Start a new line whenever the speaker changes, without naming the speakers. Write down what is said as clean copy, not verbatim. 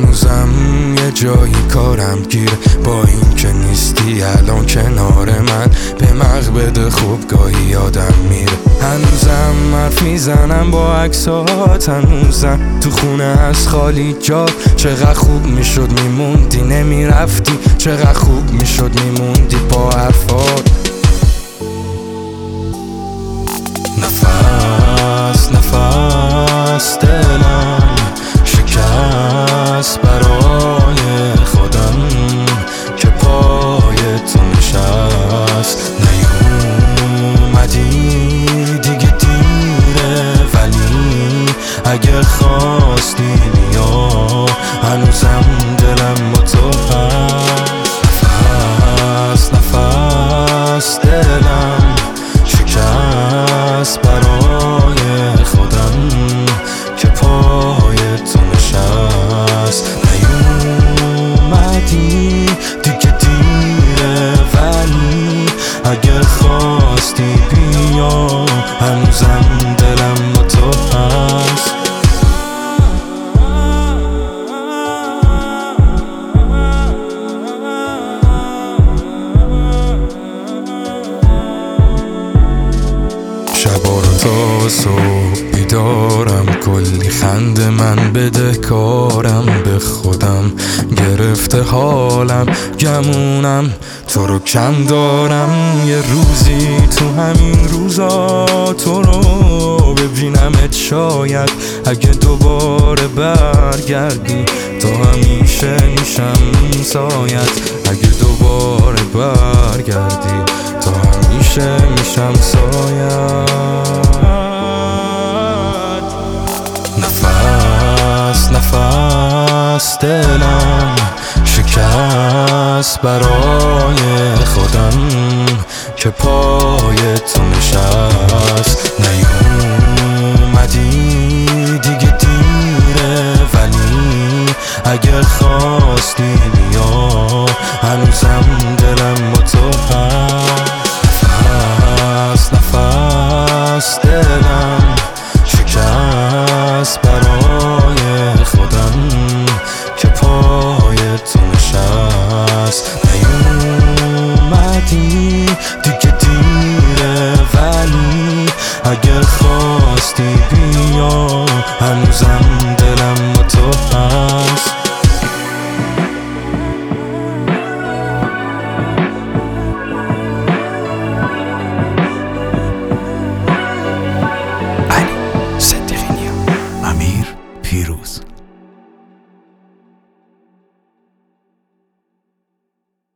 هنوزم یه جایی کارم گیر، با این که نیستی الان کنار من، به مقبد خوبگاهی یادم میره. هنوزم حرف میزنم با عکسات، هنوزم تو خونه از خالی جا. چقدر خوب میشد میموندی نمیرفتی، چقدر خوب میشد میموندی با حرفات. نفس نفس دلم شکست برای خودم که پای تو نشست. نیومدی دیگه دیره، ولی اگه خواستی بیا، هنوزم دلم با تو هست. نفس نفس دلم شکست برای خودم که پای تو نشست. نیومدی دیگه دیره، ولی اگه خواستی بیا، هنوزم دلم با تو هست. شبا رو تا صبح بیدارم، کلی خنده من بدهکارم به خودم، گرفته حالم گمونم تو رو کم دارم. یه روزی تو همین روزا تو رو ببینمت، شاید اگه دوباره برگردی تو همیشه میشم سایت. اگه دوباره برگردی تو همیشه میشم سایت. نفس نفس دلم شکست برای خودم که پای تو نشست. نیومدی دیگه دیره، ولی اگه خواستی بیا، هنوزم دلم با تو هست. نفس نفس